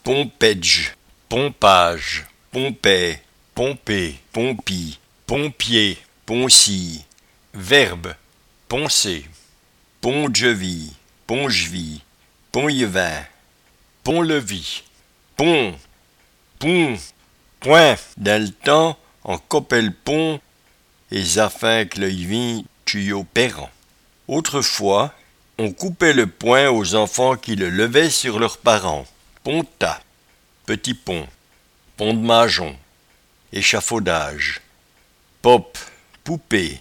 pompedge, pompage, pompet, pomper, pompi, pompier, poncy. Verbe, poncer, pont-de-vie, pont-je-vie, pont-yevin, pont-levis, pont, pont, point. Dans le temps, en copel pont, et afin que l'œil vin tuyau perrant. Autrefois, on coupait le poing aux enfants qui le levaient sur leurs parents. Ponta, petit pont, pont de Majon, échafaudage. Pop, poupée,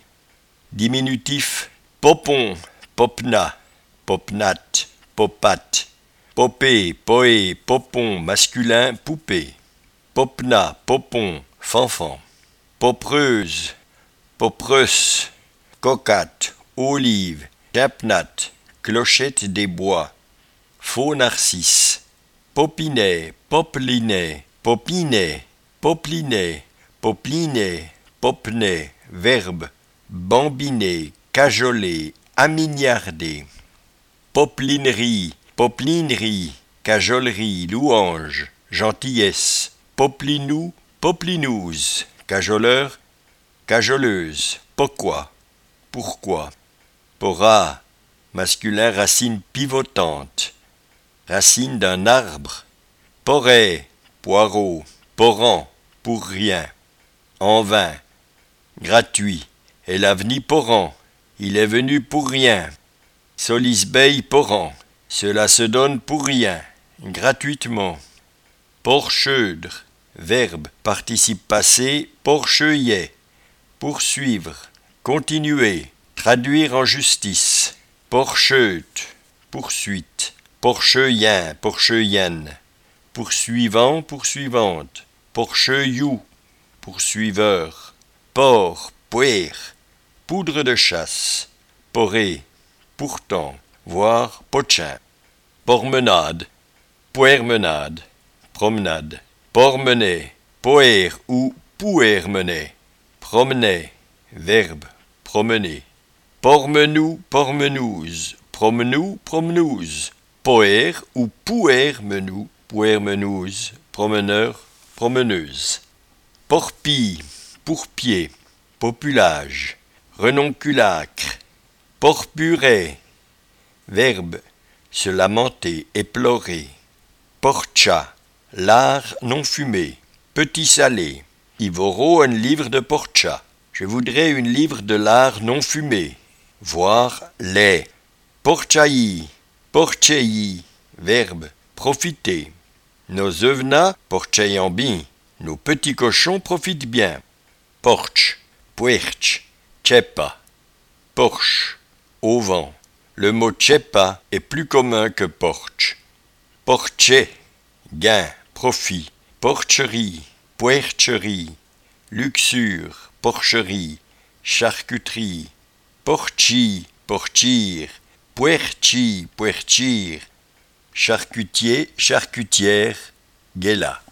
diminutif, popon, popna, popnat, popat, popé, poé, popon, masculin, poupée. Popna, popon, fanfan. Popreuse, popreuse, coquette, olive, chapnat, clochette des bois. Faux narcisse, popinet, poplinet, popinet, poplinet, poplinet, popnet, verbe, bambiner, cajoler, amignarder. Poplinerie, poplinerie, cajolerie, louange, gentillesse. Poplinou, poplinouze, cajoleur, cajoleuse. Pourquoi, pourquoi. Pora, masculin racine pivotante, racine d'un arbre. Porret, poireau, porant, pour rien. En vain, gratuit, elle a venu porant, il est venu pour rien. Solisbeille porant, cela se donne pour rien, gratuitement. Porcheudre, verbe, participe passé, porcheuillet, poursuivre, continuer, traduire en justice. Porcheute, poursuite, porcheuillin, porcheuillenne, poursuivant, poursuivante, porcheuillou, poursuiveur. Porc, puer, poudre de chasse, poré, pourtant, voire pochin. Pormenade, puermenade, promenade. Pormenet, poer ou pouermenet, promenet, verbe, promener. Pormenou, pormenouze, promenou, promenouze. Poer ou pouermenou, pouermenouze, promeneur, promeneuse. Porpille, pourpied, populage, renonculacre. Porpuret, verbe, se lamenter, éplorer. Porcha, lard non fumé, petit salé. Ivoro un livre de porcha. Je voudrais une livre de lard non fumé. Voir lait. Porchaillis, porcheillis, verbe, profiter. Nos œuvnas, porcheillant bien. Nos petits cochons profitent bien. Porch, puerch, chepa. Porche, au vent. Le mot chepa est plus commun que porch. Porcher, gain, profit. Porcherie, puercherie. Luxure, porcherie. Charcuterie. Porchi, porchir. Puerchi, puerchir. Charcutier, charcutière. Guéla.